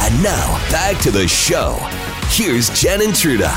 And now, back to the show. Here's Jen and Truda.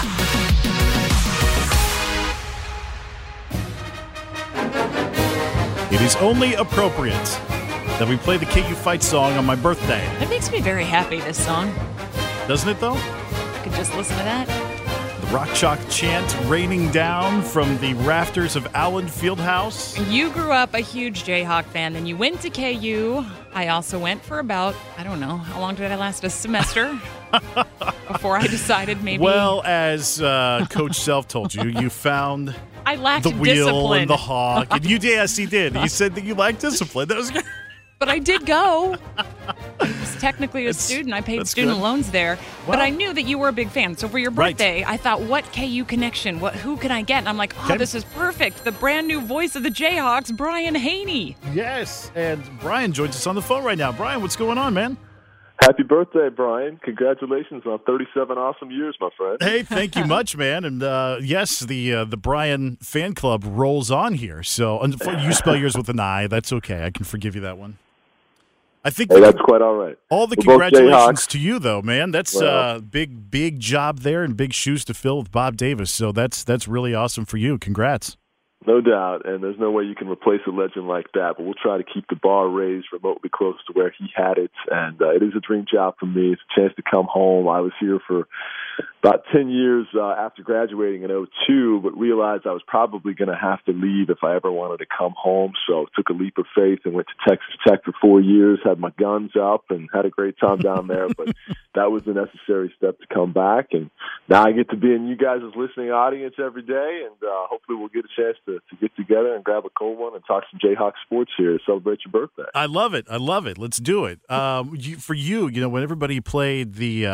It is only appropriate that we play the KU Fight song on my birthday. It makes me very happy, this song. Doesn't it, though? I could just listen to that. The Rock Chalk chant raining down from the rafters of Allen Fieldhouse. You grew up a huge Jayhawk fan, then you went to KU. I also went for about, I don't know, how long did I last? A semester? Before I decided maybe. Well, as Coach Self told you, you found I lacked the wheel discipline. and the hawk. And yes, he did. He said that you lacked discipline. That was good. But I did go. I was technically a student. I paid student loans there. Wow. But I knew that you were a big fan. So for your birthday, I thought, what KU connection? Who can I get? And I'm like, this is perfect. The brand new voice of the Jayhawks, Brian Haney. Yes, and Brian joins us on the phone right now. Brian, what's going on, man? Happy birthday, Brian. Congratulations on 37 awesome years, my friend. Hey, thank you much, man. And yes, the Brian fan club rolls on here. So you spell yours with an I. That's okay. I can forgive you that one. I think that's quite all right. All the congratulations to you, though, man. That's big job there and big shoes to fill with Bob Davis. So that's really awesome for you. Congrats. No doubt, and there's no way you can replace a legend like that, but we'll try to keep the bar raised remotely close to where he had it, and it is a dream job for me. It's a chance to come home. I was here for about 10 years after graduating in 2002, but realized I was probably going to have to leave if I ever wanted to come home, so took a leap of faith and went to Texas Tech for 4 years, had my guns up, and had a great time down there, but that was the necessary step to come back, and now I get to be in you guys' listening audience every day, and hopefully we'll get a chance to get together and grab a cold one and talk some Jayhawk sports here to celebrate your birthday. I love it. Let's do it. For you, when everybody played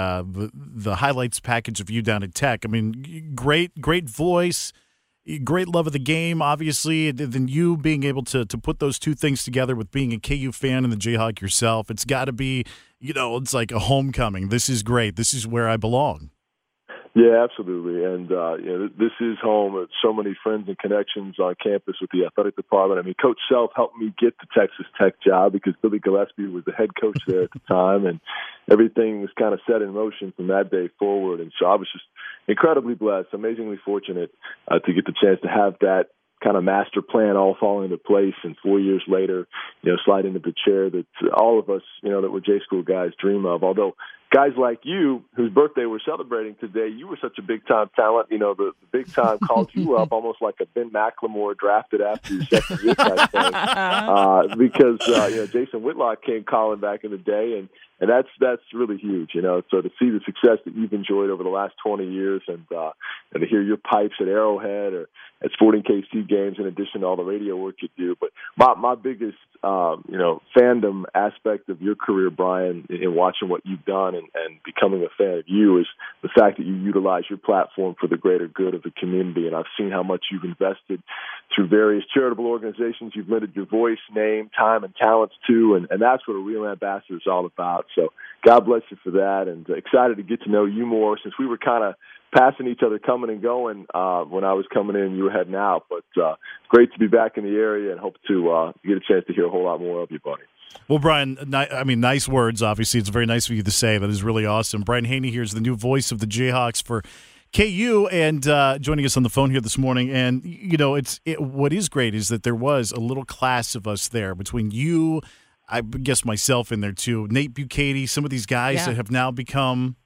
the highlights package of you down at Tech, I mean, great voice, great love of the game, obviously. Then you being able to put those two things together with being a KU fan and the Jayhawk yourself, it's got to be, it's like a homecoming. This is great. This is where I belong. Yeah, absolutely. And, this is home with so many friends and connections on campus with the athletic department. I mean, Coach Self helped me get the Texas Tech job because Billy Gillespie was the head coach there at the time, and everything was kind of set in motion from that day forward. And so I was just incredibly blessed, amazingly fortunate to get the chance to have that kind of master plan all fall into place, and 4 years later, slide into the chair that all of us, that were J School guys dream of. Although guys like you, whose birthday we're celebrating today, you were such a big-time talent. The Big Time called you up almost like a Ben McLemore drafted after your second year type thing. Because, Jason Whitlock came calling back in the day, and that's really huge, So to see the success that you've enjoyed over the last 20 years and to hear your pipes at Arrowhead or at Sporting KC games in addition to all the radio work you do. But my biggest, fandom aspect of your career, Brian, in watching what you've done and becoming a fan of you is the fact that you utilize your platform for the greater good of the community. And I've seen how much you've invested through various charitable organizations. You've lended your voice, name, time, and talents to, and that's what a real ambassador is all about. So God bless you for that, and excited to get to know you more since we were kind of passing each other coming and going when I was coming in, you were heading out. But great to be back in the area and hope to get a chance to hear a whole lot more of you, buddy. Well, Brian, nice words, obviously. It's very nice of you to say. That is really awesome. Brian Haney here is the new voice of the Jayhawks for KU, and joining us on the phone here this morning. And, what is great is that there was a little class of us there between you, I guess myself in there too, Nate Bukaty, some of these guys that have now become,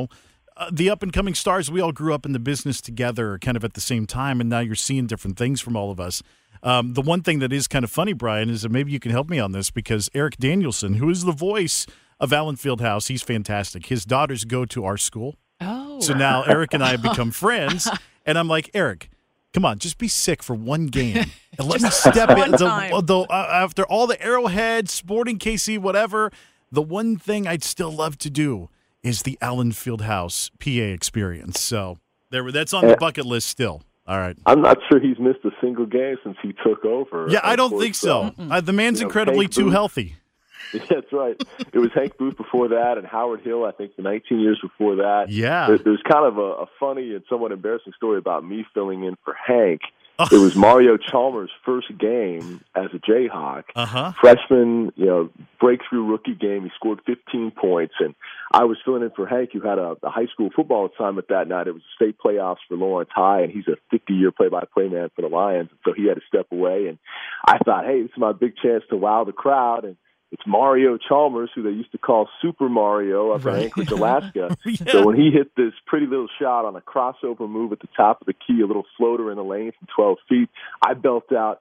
the up-and-coming stars. We all grew up in the business together kind of at the same time, and now you're seeing different things from all of us. The one thing that is kind of funny, Brian, is that maybe you can help me on this because Eric Danielson, who is the voice of Allen Fieldhouse, he's fantastic. His daughters go to our school. Oh. So now Eric and I have become friends, and I'm like, Eric, come on, just be sick for one game. And let me step in. After all the Arrowhead, Sporting KC, whatever, the one thing I'd still love to do is the Allen Fieldhouse PA experience. So that's on the bucket list still. All right. I'm not sure he's missed a single game since he took over. Yeah, I don't think so. The man's incredibly too healthy. That's right. It was Hank Booth before that, and Howard Hill, I think, for 19 years before that. Yeah. There's kind of a funny and somewhat embarrassing story about me filling in for Hank. It was Mario Chalmers' first game as a Jayhawk. Freshman, breakthrough rookie game. He scored 15 points, and I was filling in for Hank, who had a high school football assignment that night. It was state playoffs for Lawrence High, and he's a 50-year play-by-play man for the Lions, and so he had to step away. And I thought, hey, this is my big chance to wow the crowd, and it's Mario Chalmers, who they used to call Super Mario up in Anchorage, Alaska. Yeah. So when he hit this pretty little shot on a crossover move at the top of the key, a little floater in the lane from 12 feet, I belt out,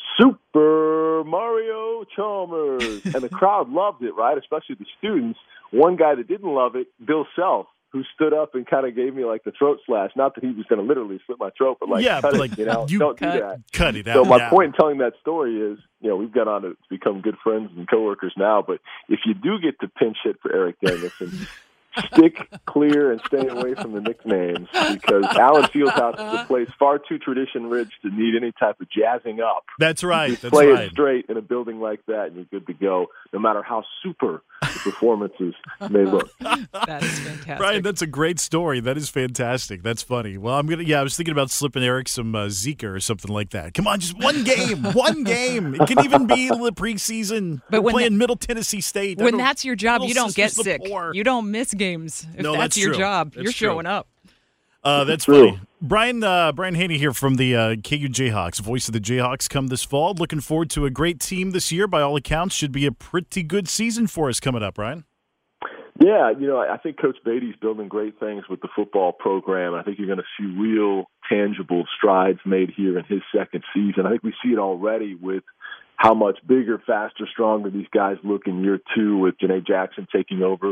Super Mario Chalmers. And the crowd loved it, right, especially the students. One guy that didn't love it, Bill Self, who stood up and kind of gave me like the throat slash. Not that he was going to literally slit my throat, but cut it, don't do that. Cut it out. So my point in telling that story is, we've gone on to become good friends and coworkers now, but if you do get to pinch hit for Eric Danielson, stick clear and stay away from the nicknames, because Allen Fieldhouse is a place far too tradition-rich to need any type of jazzing up. That's right. You play it straight in a building like that, and you're good to go, no matter how super the performances may look. That is fantastic. Brian, that's a great story. That is fantastic. That's funny. Well, I was thinking about slipping Eric some Zika or something like that. Come on, just one game. One game. It can even be the preseason. But we're playing Middle Tennessee State. When that's your job, you don't get sick. You don't miss games. If that's your job, you're showing up. That's funny. Brian Haney here from the KU Jayhawks, voice of the Jayhawks come this fall. Looking forward to a great team this year. By all accounts, should be a pretty good season for us coming up, Brian. Yeah, I think Coach Beatty's building great things with the football program. I think you're going to see real, tangible strides made here in his second season. I think we see it already with how much bigger, faster, stronger these guys look in year two with Janae Jackson taking over,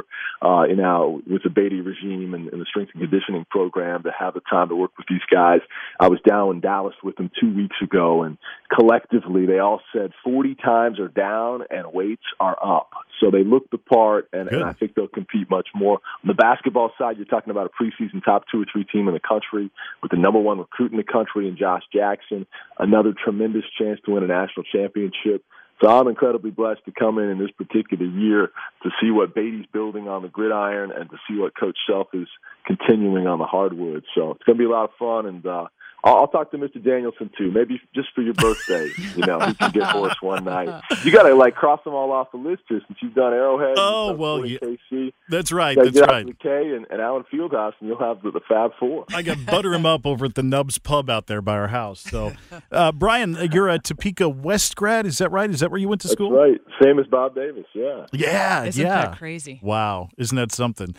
with the Beatty regime and the strength and conditioning program to have the time to work with these guys. I was down in Dallas with them 2 weeks ago, and collectively they all said 40 times are down and weights are up. So they look the part, and I think they'll compete much more. On the basketball side, you're talking about a preseason top 2 or 3 team in the country with the number 1 recruit in the country in Josh Jackson, another tremendous chance to win a national championship. So I'm incredibly blessed to come in this particular year to see what Beatty's building on the gridiron and to see what Coach Self is continuing on the hardwood. So it's going to be a lot of fun, and I'll talk to Mr. Danielson too. Maybe just for your birthday, he can get Horace one night. You got to cross them all off the list here since you've done Arrowhead. Oh well, KC. That's right. That's right. McKay and Allen Fieldhouse, and you'll have the Fab Four. I got butter him up over at the Nubs Pub out there by our house. So, Brian, you're a Topeka West grad. Is that right? Is that where you went to school? That's right. Same as Bob Davis. Yeah. Yeah. Isn't that crazy? Wow. Isn't that something?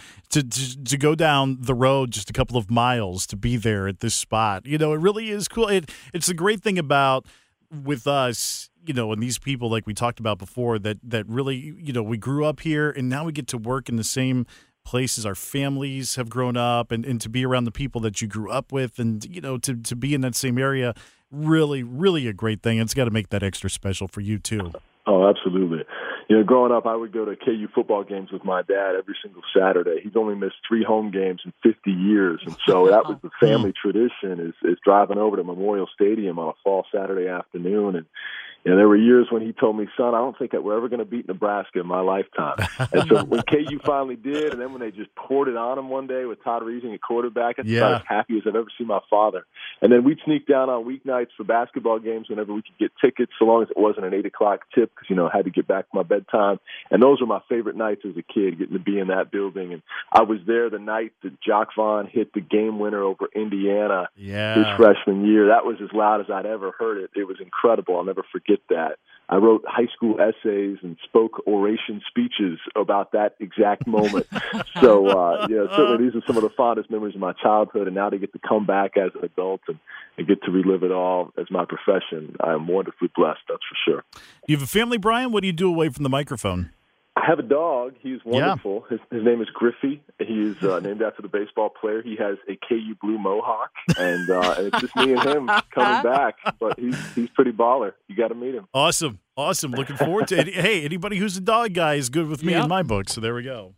To go down the road just a couple of miles to be there at this spot. It really is cool. It's the great thing about with us, and these people like we talked about before that really, we grew up here and now we get to work in the same places our families have grown up and to be around the people that you grew up with and, to be in that same area, really, really a great thing. It's got to make that extra special for you too. Oh, absolutely. Growing up, I would go to KU football games with my dad every single Saturday. He's only missed 3 home games in 50 years. And so that was the family tradition is driving over to Memorial Stadium on a fall Saturday afternoon. And there were years when he told me, son, I don't think that we're ever going to beat Nebraska in my lifetime. And so when KU finally did, and then when they just poured it on him one day with Todd Reesing at quarterback, that's about as happy as I've ever seen my father. And then we'd sneak down on weeknights for basketball games whenever we could get tickets, so long as it wasn't an 8 o'clock tip because, I had to get back to my bedtime. And those were my favorite nights as a kid, getting to be in that building. And I was there the night that Jock Vaughn hit the game winner over Indiana his freshman year. That was as loud as I'd ever heard it. It was incredible. I'll never forget that. I wrote high school essays and spoke oration speeches about that exact moment. So, certainly these are some of the fondest memories of my childhood, and now to get to come back as an adult and get to relive it all as my profession, I am wonderfully blessed, that's for sure. Do you have a family, Brian? What do you do away from the microphone? I have a dog. He's wonderful. His name is Griffey. He's named after the baseball player. He has a KU blue mohawk, and it's just me and him coming back. But he's pretty baller. You got to meet him. Awesome. Looking forward to it. Hey, anybody who's a dog guy is good with me in my book, so there we go.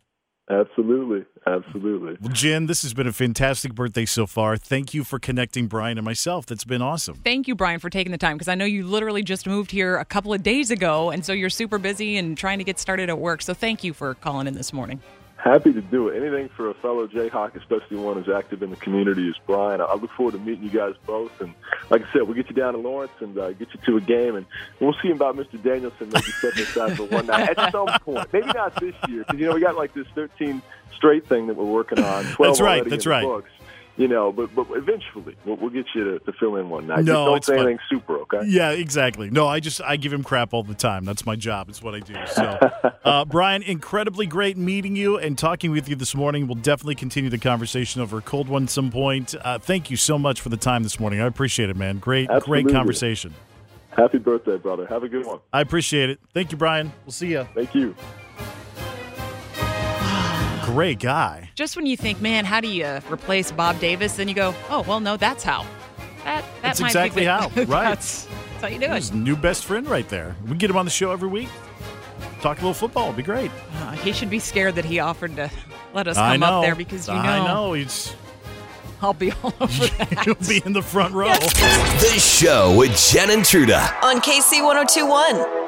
Absolutely. Absolutely. Well, Jen, this has been a fantastic birthday so far. Thank you for connecting Brian and myself. That's been awesome. Thank you, Brian, for taking the time, because I know you literally just moved here a couple of days ago, and so you're super busy and trying to get started at work. So thank you for calling in this morning. Happy to do it. Anything for a fellow Jayhawk, especially one who's active in the community, is Brian. I look forward to meeting you guys both. And like I said, we'll get you down to Lawrence and get you to a game. And we'll see about Mr. Danielson maybe setting aside for one night at some point. Maybe not this year, because, we got like this 13 straight thing that we're working on. 12 That's right. already That's in the right. books. But eventually we'll get you to fill in one night. No, Just don't say anything super, okay? Yeah, exactly. No, I give him crap all the time. That's my job. It's what I do. So, Brian, incredibly great meeting you and talking with you this morning. We'll definitely continue the conversation over a cold one at some point. Thank you so much for the time this morning. I appreciate it, man. Great conversation. Happy birthday, brother. Have a good one. I appreciate it. Thank you, Brian. We'll see you. Thank you. Great guy. Just when you think, man, how do you replace Bob Davis? Then you go, oh, well, no, that's how. That's might exactly be the, how. Right. That's how you do it. His new best friend right there. We can get him on the show every week. Talk a little football. It'd be great. He should be scared that he offered to let us come up there, because I know. I'll be all over that. He'll be in the front row. The show with Jen and Truda on KC 102.1.